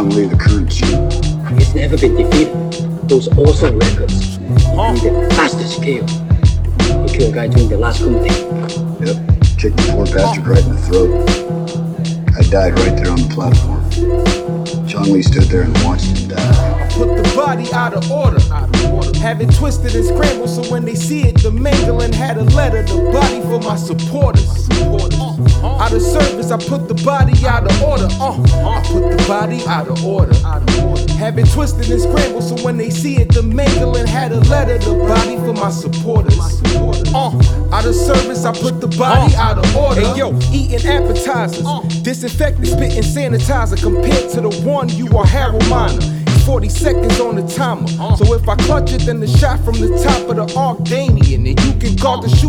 Chong Li the current chief? It's never been defeated. Those awesome records. He the fastest kill. He killed a guy during the last Kumte. Yep, kicked the poor bastard right in the throat. I died right there on the platform. Chong Li stood there and watched him die. Put the body out of order. Have it twisted and scrambled so when they see it, the mangling had a letter, the body for my supporters. Out of service, I put the body out of order. I put the body out of order. Have it twisted and scrambled so when they see it, the mangling had a letter, the body for my supporters. Out of service, I put the body out of order. Hey yo, eating appetizers, disinfectant, spitting sanitizer compared to the one you are Harold Miner. 40 seconds on the timer. So if I clutch it, then the shot from the top of the Arc Damien. And you can call the shooter.